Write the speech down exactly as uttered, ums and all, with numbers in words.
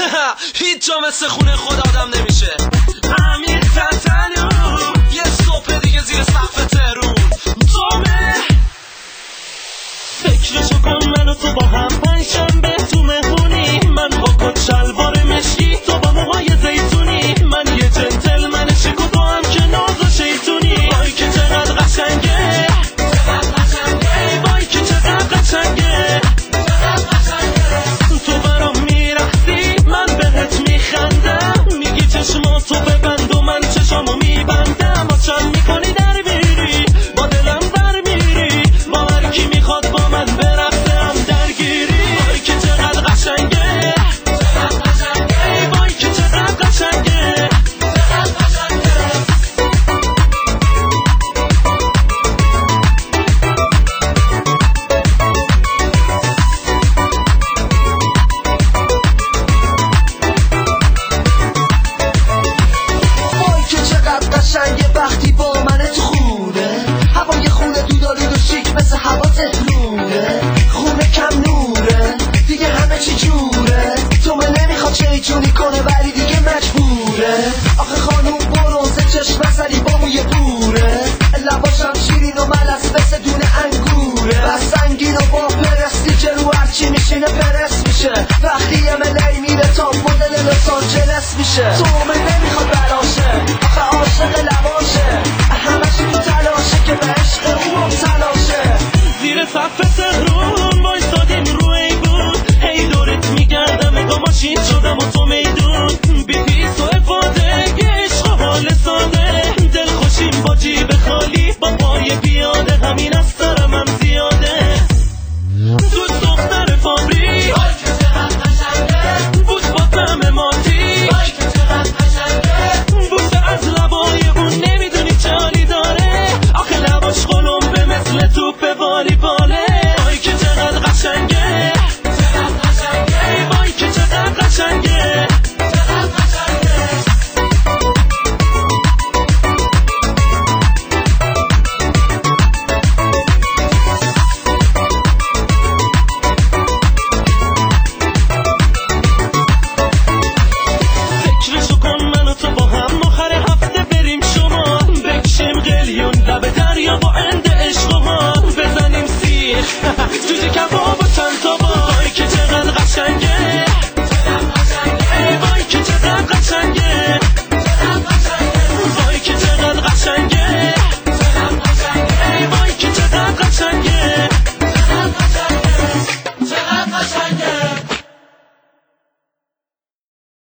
هیچ جا مثل خونه خود آدم نمیشه. امیر تنتنو یه صبح دیگه زیر سقف تهرون تومه. فکرشو کن من و تو با هم پنجشنبه تو مهمونی، من با کت شلوار مشکی تو با موهای زیتونی، من یه جنتلمن شیک و تو هم که ناز و شیطونی. وای که چقدر قشنگه، چقدر قشنگه، وای که چقدر قشنگه، چقدر قشنگه. تو برام میرخصی من بهت میخندم، میگی چشماتو ببند و من چشامو میبندم. آشم میکنی در میری با دلم بر میری، با هر کی میخواد با من برقصه هم درگیری. وای که چقدر قشنگه، چقدر قشنگه، وای که چقدر قشنگه، چقدر قشنگه. وای که چقدر قشنگه وقتی با منه تو خونه، هوای خونه دودالود و شیک مثل هوا تهرونه، خونه کم نوره دیگه همه چی جوره، تو من نمیخواد شیطونی کنه ولی دیگه مجبوره. آخه خانوم برونزه چشم سری با موی بوره، لباشم شیرین و ملس مثل دونه انگوره، بس سنگین و با پرستی که رو هرچی میشینه پرس میشه، وقتی یه ملی میره تا مدل لس آنجلس میشه. تو من نمیخواد بلاشه، آخه عاشق لباشه، همش تو تلاشه که به عشق او مبتلاشه. زیر سقف تهرون وایسادیم رو ای بود، هی دورت میگردم اگه ماشین شدم و تو میدون، بی پیس و افاده یه عشق و حال ساده، دل خوشیم با جیب خالی با پای پیاده، همین از سرم هم زیاده. دوست دختر فابری وای که چقدر قشنگه، بوس با طعم ماتی وای که چقدر قشنگه، بوسه از لبای اون نمیدونی چه حالی داره، آخه لباش قلمبه مثل توپ والیباله. وای که چقدر قشنگه، چقدر قشنگه، وای که چقدر قشنگه، چقدر قشنگه. فکرشو کن من و تو با هم آخر هفته بریم شما، بکشیم قلیون لب دریا با اند عشق و ما، بزنیم سیخ جوجه کباب